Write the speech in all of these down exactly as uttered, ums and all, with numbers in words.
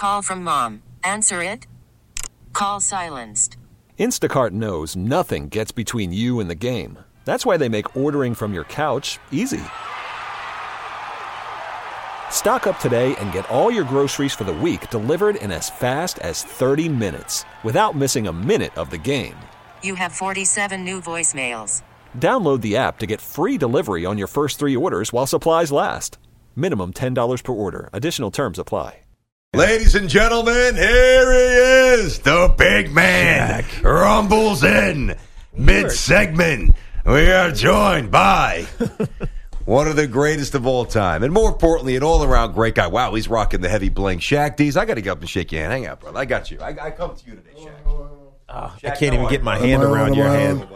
call from mom. Answer it. Call silenced. Instacart knows nothing gets between you and the game. That's why they make ordering from your couch easy. Stock up today and get all your groceries for the week delivered in as fast as thirty minutes without missing a minute of the game. You have forty-seven new voicemails. Download the app to get free delivery on your first three orders while supplies last. Minimum ten dollars per order. Additional terms apply. Ladies and gentlemen, here he is, the big man. Jack. Rumbles in mid-segment. We are joined by one of the greatest of all time, and more importantly, an all-around great guy. Wow, he's rocking the heavy bling. Shaq D's, I got to get up and shake your hand. Hang out, brother. I got you. I, I come to you today, Shaq. Oh, Shaq I can't even get my hand am around I, your am hand.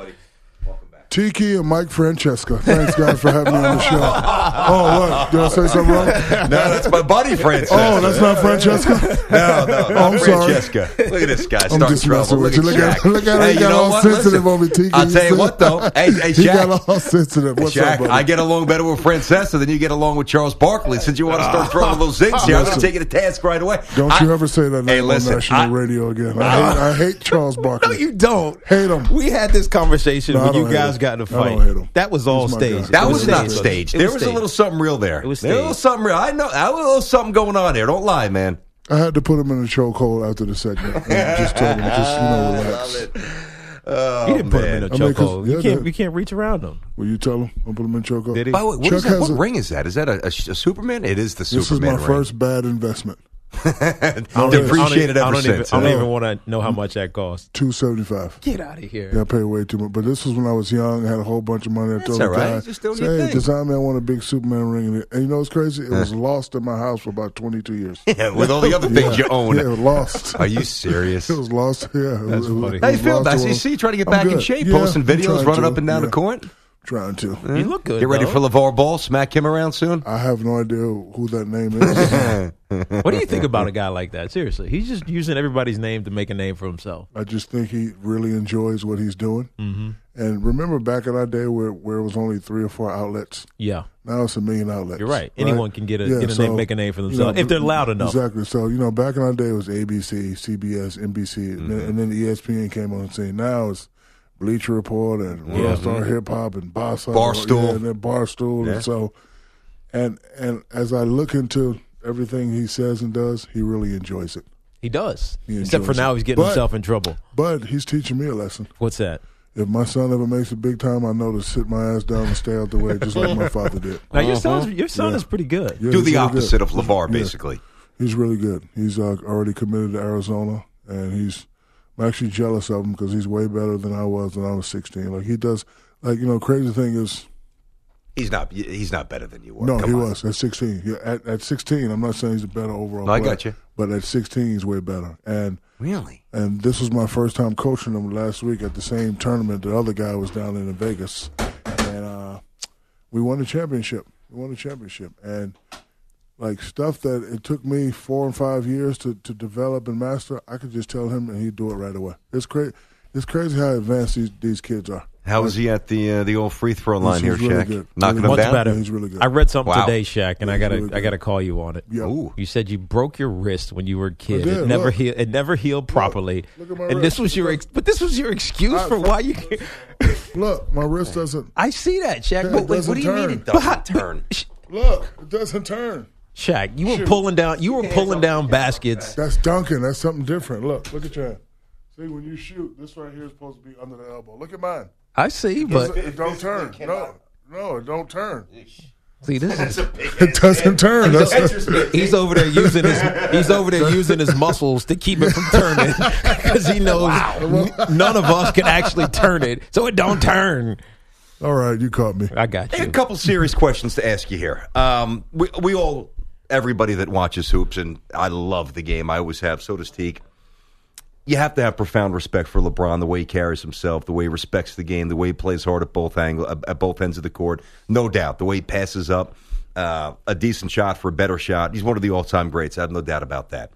Tiki and Mike Francesca. Thanks, guys, for having me on the show. Oh, what? Did I say something wrong? No, that's my buddy, Francesca. Oh, that's not Francesca? No, no, not I'm Francesca. Sorry. Look at this guy. I'm Starting just trouble. messing with Look you. Look at, look at hey, how he you got know all what? sensitive Listen, on me, Tiki. I'll tell you what, though. Hey, hey, he Shaq. got all sensitive. What's Shaq, up, brother? I get along better with Francesca than you get along with Charles Barkley. Since you want to start throwing those zings here, I'm going to take you to task right away. Don't I, you ever say that hey, name listen, on national I, radio again. I hate, I hate Charles Barkley. No, you don't. Hate him. We had this conversation No, when you hate guys him. got in a I fight. don't hate him. That was all He's my staged. guy. That It was not staged. staged. It There was was a staged. little something real there. It was There was a little staged. something real. I know. There was a little something going on there. Don't lie, man. I had to put him in a chokehold after the segment. And just told him, just, you know, relax. Oh, He didn't put him in a I mean, 'cause- chokehold. yeah, You can't. that- You can't reach around him. Will you tell him? I'll put him in chokehold. Did he? By the way, what, Chuck is that? has What a- ring is that? Is that a, a, a Superman? It is the This is Superman my ring. first bad investment. Depreciated I ever don't even, since. I don't huh? even want to know how much that cost. two seventy-five. Get out of here. Yeah, I paid way too much. But this was when I was young. I had a whole bunch of money. I That's told all the right. guy, Just doing say, your hey, thing." design me, I want a big Superman ring. And you know what's crazy? It was lost in my house for about twenty-two years. Yeah, with all the other things you own. Yeah, it was lost. Are you serious? It was lost. Yeah. It That's was, it was- funny. it How you was feel lost about to it? You a- see, you trying to get I'm back in good. shape, Yeah, posting I'm videos, trying running to. up and down Yeah. the court. Trying to. You look good. Get ready though. for LeVar Ball. Smack him around soon. I have no idea who that name is. What do you think about a guy like that? Seriously, he's just using everybody's name to make a name for himself. I just think he really enjoys what he's doing. Mm-hmm. And remember back in our day where, where it was only three or four outlets? Yeah, Now it's a million outlets. you're right. Anyone can get a Yeah, get a so, name, make a name for you themselves know, if they're loud enough. Exactly. So, you know, back in our day it was A B C, C B S, N B C, Mm-hmm. and, then, and then E S P N came on the scene. Now it's Bleacher Report and Yeah. World Star Hip Hop and Boss Hog, Barstool. yeah, and then Barstool. Yeah. And so, and and as I look into everything he says and does, he really enjoys it. He does. He Except for enjoys now, it. he's getting But- himself in trouble. But he's teaching me a lesson. What's that? If my son ever makes it big time, I know to sit my ass down and stay out the way, just like my father did. Now your son's your son Yeah. is pretty good. Yeah, Do he's the really opposite good. of LeVar, Yeah. basically. He's really good. He's uh, already committed to Arizona, and he's. I'm actually jealous of him because he's way better than I was when I was sixteen. Like he does, like you know, crazy thing is, He's not. He's not better than you were. no, Come he on. was at sixteen. Yeah, at, at sixteen, I'm not saying he's a better overall. No, I player, got you. But at sixteen, he's way better. And Really? and this was my first time coaching him last week at the same tournament. The other guy was down in Vegas, and uh, we won the championship. We won the championship, and like stuff that it took me four and five years to, to develop and master, I could just tell him and he'd do it right away. It's crazy. It's crazy how advanced these, these kids are. How was he at the uh, the old free throw line He's- here, he's really Shaq? good. Knocking Really him Much down. better. Yeah, he's really good. I read something Wow. today, Shaq, and Yeah, I he's gotta really I good. gotta call you on it. Yeah. Ooh. You said you broke your wrist when you were a kid. did, It never look. healed. It never healed properly. look at my and this wrist. was your ex- but this was your excuse I- for why you. Look, my wrist doesn't. I see that, Shaq. Yeah, But it wait, doesn't What do you mean turn. it but doesn't how- turn? Sh- Look, it doesn't turn. Shaq, you were Shoot. pulling down. You were pulling down baskets. That's dunking. That's something different. Look, look at your hand. See, when you shoot, this right here is supposed to be under the elbow. Look at mine. I see, but It don't turn. No, no, it don't turn. see, this is. It doesn't turn. That's He's over there using his. He's over there using his muscles to keep it from turning because he knows n- none of us can actually turn it, so it don't turn. all right. You caught me. I got Hey, a you. couple serious questions to ask you here. Um, we, we all, everybody that watches hoops, and I love the game. I always have. So does Teague. You have to have profound respect for LeBron, the way he carries himself, the way he respects the game, the way he plays hard at both angle, at both ends of the court. No doubt. The way he passes up uh, a decent shot for a better shot. He's one of the all-time greats. I have no doubt about that.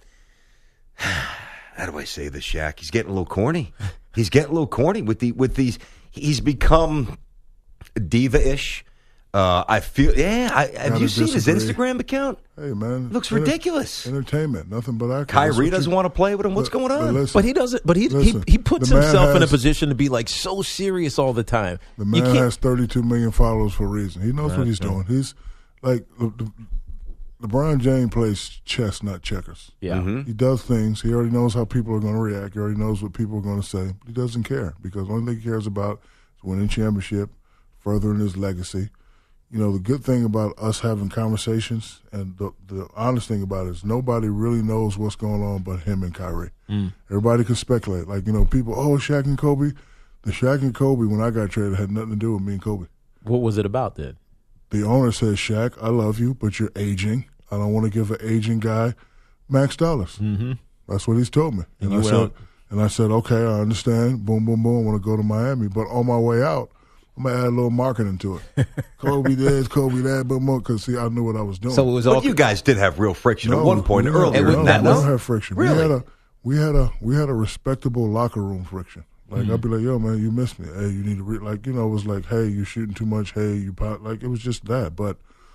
How do I say this, Shaq? He's getting a little corny. He's getting a little corny with the with these. He's become diva-ish. Uh, I feel, yeah. I, have Gotta you seen his disagree. Instagram account? Hey, man. It looks enter- ridiculous. Entertainment, nothing but acting. Kyrie doesn't want to play with him. What's But- going but on? listen, But he doesn't. But he Listen, he he puts the man himself in a has- position to be like so serious all the time. The You man can't- has thirty-two million followers for a reason. He knows what he's Right. doing. He's like Le- Le- LeBron James plays chess, not checkers. Yeah. Mm-hmm. He does things. He already knows how people are going to react. He already knows what people are going to say. He doesn't care because the only thing he cares about is winning championship, furthering his legacy. You know, the good thing about us having conversations and the, the honest thing about it is nobody really knows what's going on but him and Kyrie. Mm. Everybody can speculate. Like, you know, people, oh, Shaq and Kobe. The Shaq and Kobe, when I got traded, had nothing to do with me and Kobe. What was it about then? The owner says, Shaq, I love you, but you're aging. I don't want to give an aging guy max dollars. Mm-hmm. That's what he's told me. And, And you I went said, out- and I said, okay, I understand. Boom, boom, boom. I want to go to Miami. But on my way out, I'm going to add a little marketing to it. Kobe this, Kobe that, boom, boom, because, see, I knew what I was doing. So it was But all. you guys did have real friction at one point we earlier. Don't, And in no, that, we no? don't have friction. Really? We had a we had a we had a respectable locker room friction. Like Mm-hmm. I'd be like, yo, man, you missed me. Hey, you need to re-, like, you know, it was like, hey, you're shooting too much. Hey, you pot. Like it was just that. But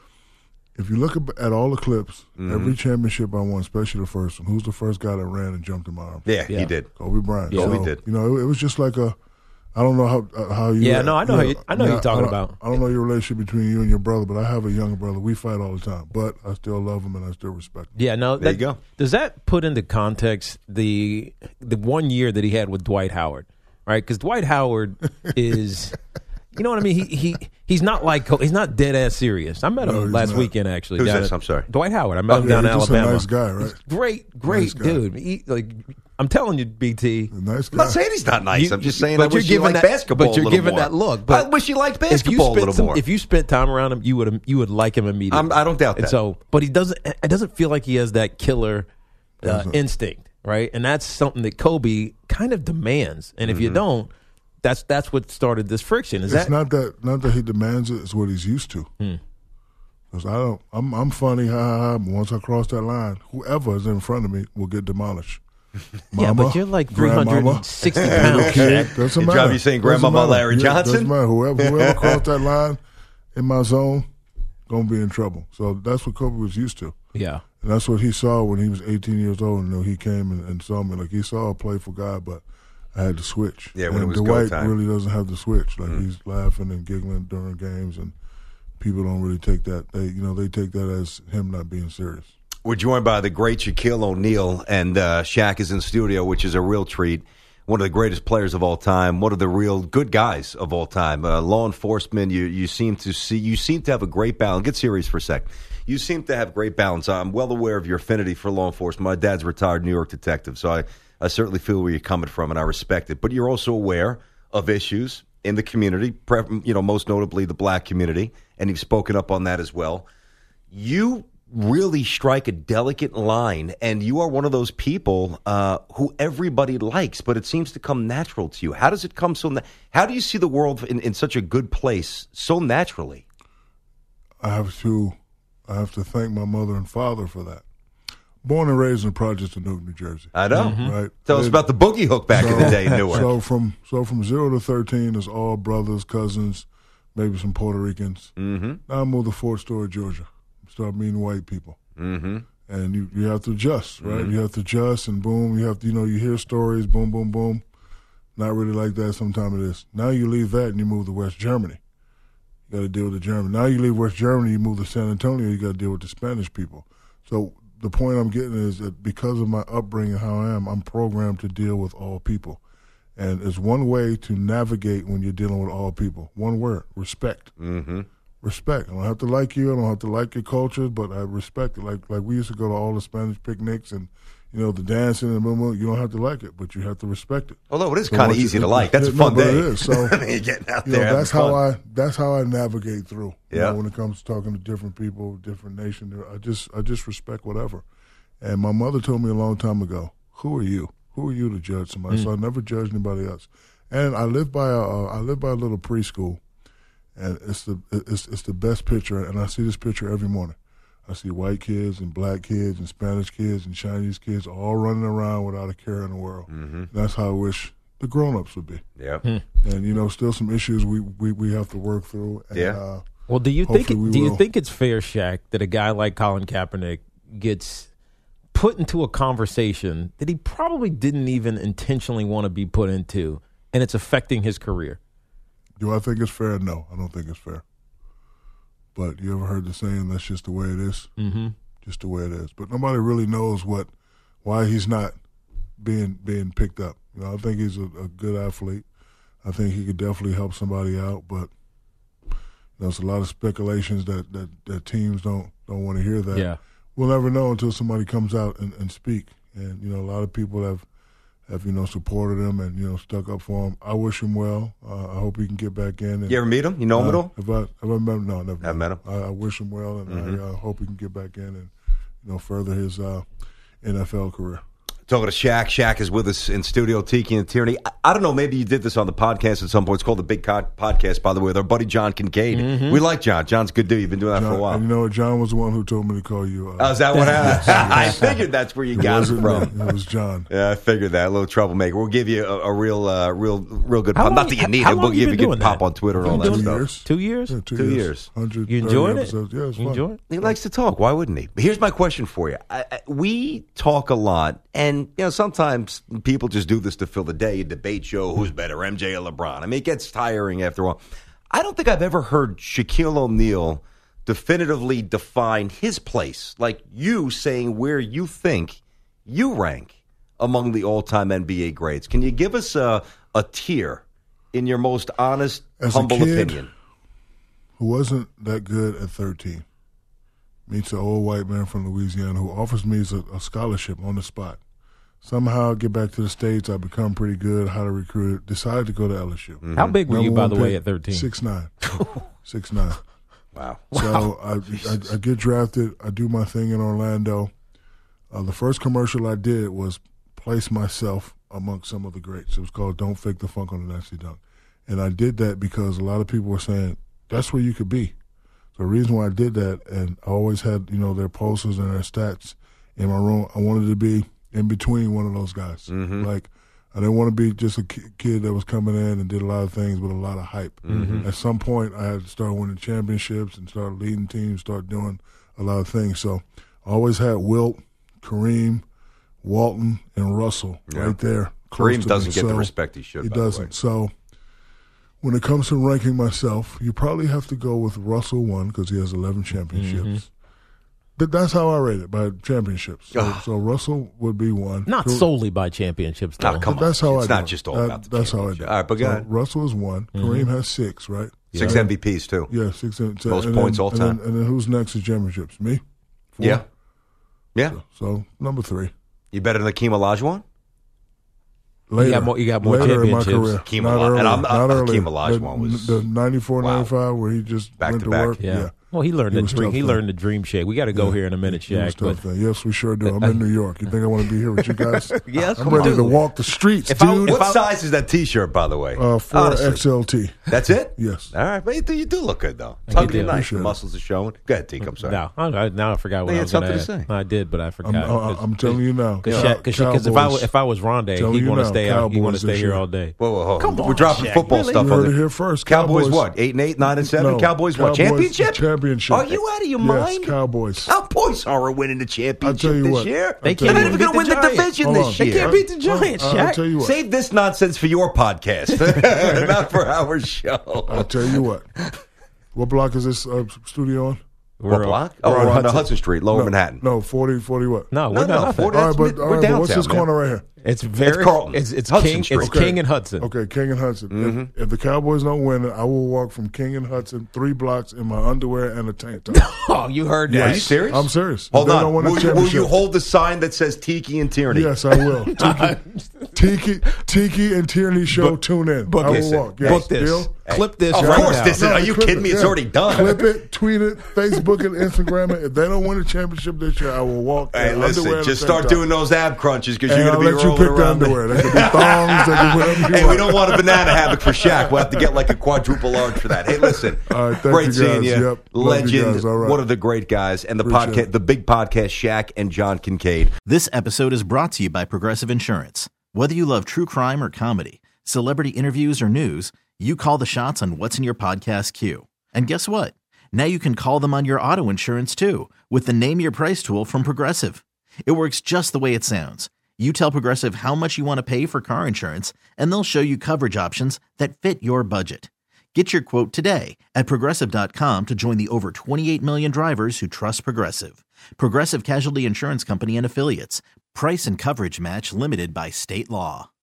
if you look at all the clips, Mm-hmm. every championship I won, especially the first one, who's the first guy that ran and jumped in my arms? Yeah, Yeah. he did. Kobe Bryant. Yeah. Kobe So, did. You know, it, it was just like a. I don't know how uh, how you. Yeah, no, I know how you- I know who you're talking I don't- about. I don't know your relationship between you and your brother, but I have a younger brother. We fight all the time, but I still love him and I still respect him. Yeah, no. There that, you go. Does that put into context the the one year that he had with Dwight Howard, right? Because Dwight Howard is, you know what I mean. He he he's not like he's not dead ass serious. I met him No, he's last not. weekend actually. Who's down this? at- I'm sorry. Dwight Howard. I met him Yeah, down in he's just Alabama. a nice guy, right? Great, great Nice guy. dude. He, like I'm telling you, B T. A nice I'm guy. not saying he's not nice. You- I'm just saying but I you're wish he giving liked that- basketball but you're a little giving more. that look, but I wish he liked If you basketball a spent little some, more. if you spent time around him, you would you would like him immediately. I'm- I don't doubt And that. so, but he doesn't. It doesn't feel like he has that killer uh, Doesn't. instinct, right? And that's something that Kobe kind of demands. And if you Mm-hmm. don't, that's that's what started this friction. Is It's that not that not that he demands it; it's what he's used to. Because I don't, I'm I'm funny, ha ha ha. But once I cross that line, whoever is in front of me will get demolished. yeah? Mama, But you're like three grandmama, hundred sixty little pounds. kid, Shaq. doesn't Hey, matter. Job, you saying Doesn't Grandmama matter. Larry Yeah, Johnson? Doesn't matter. Whoever whoever crossed that line in my zone, gonna be in trouble. So that's what Kobe was used to. Yeah. And that's what he saw when he was eighteen years old. You know, he came and, and saw me. Like, he saw a playful guy, but I had to switch. Yeah, when and it was go Dwight time. really doesn't have to switch. Like, Mm. he's laughing and giggling during games, and people don't really take that. They, you know, they take that as him not being serious. We're joined by the great Shaquille O'Neal, and uh, Shaq is in studio, which is a real treat. One of the greatest players of all time, one of the real good guys of all time. Uh, law enforcement, you you seem to see, you seem to have a great balance. Get serious for a sec. You seem to have great balance. I'm well aware of your affinity for law enforcement. My dad's a retired New York detective, so I, I certainly feel where you're coming from, and I respect it. But you're also aware of issues in the community, pre- you know, most notably the black community, and you've spoken up on that as well. You really strike a delicate line, and you are one of those people uh, who everybody likes, but it seems to come natural to you. How does it come so? Na- How do you see the world in, in such a good place so naturally? I have to, I have to thank my mother and father for that. Born and raised in Projects in Newark, New Jersey. I know. Right. Tell us They- about the boogie hook back in the day in Newark. So from so from zero to thirteen is all brothers, cousins, maybe some Puerto Ricans. Mm-hmm. Now I moved to Fort Story, Georgia. Start meeting white people, mm-hmm. and you, you have to adjust, right? Mm-hmm. You have to adjust, and boom, you have to, you know, you hear stories, boom, boom, boom. Not really like that. Sometimes it is. Now you leave that and you move to West Germany. You got to deal with the German. Now you leave West Germany, you move to San Antonio. You got to deal with the Spanish people. So the point I'm getting is that because of my upbringing, how I am, I'm programmed to deal with all people. And it's one way to navigate when you're dealing with all people. One word: respect. Mm-hmm. Respect. I don't have to like you. I don't have to like your culture, but I respect it. Like like we used to go to all the Spanish picnics and, you know, the dancing and blah, blah. You don't have to like it, but you have to respect it. Although it is So kind of once you- easy to like. That's a no, fun but day. It is. So You're getting out you there. know, having that's how fun. I that's how I navigate through. You Yeah. know, when it comes to talking to different people, different nations, I just I just respect whatever. And my mother told me a long time ago, "Who are you? Who are you to judge somebody?" Mm. So I never judge anybody else. And I live by a uh, I live by a little preschool. And it's the it's it's the best picture, and I see this picture every morning. I see white kids and black kids and Spanish kids and Chinese kids all running around without a care in the world. Mm-hmm. That's how I wish the grown-ups would be. Yeah. And you know, still some issues we, we, we have to work through. And, Yeah. Uh, Well, do you think Hopefully we do you will. think it's fair, Shaq, that a guy like Colin Kaepernick gets put into a conversation that he probably didn't even intentionally want to be put into, and it's affecting his career? Do I think it's fair? No, I don't think it's fair. But you ever heard the saying, that's just the way it is? Mm-hmm. Just the way it is. But nobody really knows what, why he's not being being picked up. You know, I think he's a, a good athlete. I think he could definitely help somebody out. But there's a lot of speculations that, that, that teams don't don't want to hear that. Yeah. We'll never know until somebody comes out and, and speak. And you know, a lot of people have. have, you know, supported him and, you know, stuck up for him. I wish him well. Uh, I hope he can get back in. And, You ever meet him? You know him uh, at all? Have I, have I met him? No, never Haven't met him? I, I wish him well, and Mm-hmm. I uh, hope he can get back in and, you know, further his uh, N F L career. Talking to Shaq. Shaq is with us in studio, Tiki and Tierney. I, I don't know, maybe you did this on the podcast at some point. It's called the Big Co- Podcast, by the way, with our buddy John Kincaid. Mm-hmm. We like John. John's a good dude. You've been doing that John, for a while. And you know what? John was the one who told me to call you. Uh, Oh, is that what happened? I figured that's where you it got it wasn't from. me. It was John. Yeah, I figured that. A little troublemaker. We'll give you a, a real, uh, real, real good How pop. long- Not that you need how it. long We'll you give been you a good doing pop that? on Twitter and all Two that stuff. years. Two years? Yeah, two, Two years. years. one hundred You thirty enjoying it? episodes. Yeah, it's You fun. enjoy it? He likes to talk. Why wouldn't he? But here's my question for you. I, I, we talk a lot, and you know sometimes people just do this to fill the day. A debate show, who's better, M J or LeBron? I mean, it gets tiring after a while. I don't think I've ever heard Shaquille O'Neal definitively define his place, like you saying where you think you rank among the all-time N B A greats. Can you give us a, a tier in your most honest, As a humble kid, opinion? Who wasn't that good at thirteen, meets an old white man from Louisiana who offers me a, a scholarship on the spot. Somehow I get back to the States, I become pretty good, highly recruited, decided to go to L S U. How big were you, Number by one the way, pick, at thirteen? six nine. six nine. Wow. So I, I, I get drafted. I do my thing in Orlando. Uh, the first commercial I did was place myself amongst some of the greats. It was called "Don't Fake the Funk on the Nasty Dunk," and I did that because a lot of people were saying that's where you could be. So the reason why I did that, and I always had you know their posters and their stats in my room. I wanted to be in between one of those guys. Mm-hmm. Like I didn't want to be just a ki- kid that was coming in and did a lot of things with a lot of hype. Mm-hmm. At some point, I had to start winning championships and start leading teams, start doing a lot of things. So I always had Wilt, Kareem, Walton, and Russell Yeah. right there. close Kareem to doesn't me. get the So respect he should. He by the way. doesn't. So when it comes to ranking myself, you probably have to go with Russell one because he has eleven championships. Mm-hmm. But that's how I rate it, by championships. So, so Russell would be one. Not Kareem- solely by championships, though. Oh, come But that's on. how It's I not do it. just all That- about the That's how I do. championship. it. All right, but go So ahead. Russell is one. Kareem has six, right? Six Yeah. M V Ps, too. Yeah, six. And, so- Most and points then, all and time. then- And then who's next in championships? Me. Four? Yeah. Yeah. So number three. You better than Akeem Olajuwon? Later, got more- you got more later in my championships. career. Hakeem Not Olajuwon- early. and I'm- not uh, early. Hakeem Olajuwon the, was- the ninety-four, wow. ninety-five where he just Back went to to, back. work. Yeah. Yeah. Well, he learned He the was dream. tough, He though. learned the dream shake. We got to go Yeah. here in a minute, He was Shaq. tough But then. Yes, we sure do. I'm in New York. You think I want to be here with you guys? Yes, I'm come ready on. to walk the streets, If I- dude. if What size is that T-shirt, by the way? uh, four Honestly. X L T. That's it? Yes. All right, but you do, you do look good, though. It's Thank ugly you. nice. The Appreciate it. muscles are showing. Go ahead, Teak. I'm sorry. no, I, I, now I forgot what you I had was going something to say. say. I did, but I forgot. I'm, uh, I'm telling you now. Because Cow- if I Cowboys. if I was Rondé, Telling he'd you want to now, stay out. He want to Cowboys stay this here year. all day. Whoa, whoa, whoa. Come We're on, dropping Shaq, football really? stuff You on heard the it here first. Cowboys, Cowboys- what? Eight and eight, nine and seven. No. Cowboys, what? Cowboys Championship? Championship. Are you out of your Yes, mind? Cowboys. Cowboys are winning the championship I'll tell you this what. year. They I'll can't tell They're you not even even going to beat win the the Giants. division Hold this on. year. They can't beat the Giants, I'll Shaq. tell you what. Save this nonsense for your podcast, not for our show. I'll tell you what. What block is this uh, studio on? What block? Oh, we're we're on on the Hudson. Hudson Street, Lower no, Manhattan. No, forty, forty what? No, No, we're no, not. forty- All right, That's but, mid- all we're right, but what's downtown, this corner man. right here? It's very. Carlton. It's it's Hudson King. Street. It's Okay. King and Hudson. Okay, King and Hudson. Mm-hmm. If, if the Cowboys don't win, I will walk from King and Hudson three blocks in my underwear and a tank top. Oh, you heard Are that? you serious? I'm serious. If Hold they on. don't win the Will you, will you championship- hold the sign that says Tiki and Tierney? Yes, I will. Tiki, Tiki, Tiki and Tierney show. Book- tune in. book I this. will walk. Yes. Book this. Deal? Clip this. Of right course now. this is- are you clip kidding it, me? It's yeah. already done. Clip it, tweet it, Facebook it, Instagram it. If they don't win the championship this year, I will walk. Hey, in listen, underwear and a just tank start top. doing those ab crunches because And you're I'll going to be let you rolling pick the around. underwear. They could be thongs. They could whatever you Hey, we want. don't want a banana hammock for Shaq. We'll have to get like a quadruple large for that. Hey, listen, All right, thank great you, seeing guys. you. Yep, love you Legend, guys. All right. one of the great guys, and the Appreciate podcast, it. the big podcast, Shaq and John Kincaid. This episode is brought to you by Progressive Insurance. Whether you love true crime or comedy, celebrity interviews or news, you call the shots on what's in your podcast queue. And guess what? Now you can call them on your auto insurance too with the Name Your Price tool from Progressive. It works just the way it sounds. You tell Progressive how much you want to pay for car insurance, and they'll show you coverage options that fit your budget. Get your quote today at Progressive dot com to join the over twenty-eight million drivers who trust Progressive. Progressive Casualty Insurance Company and Affiliates. Price and coverage match limited by state law.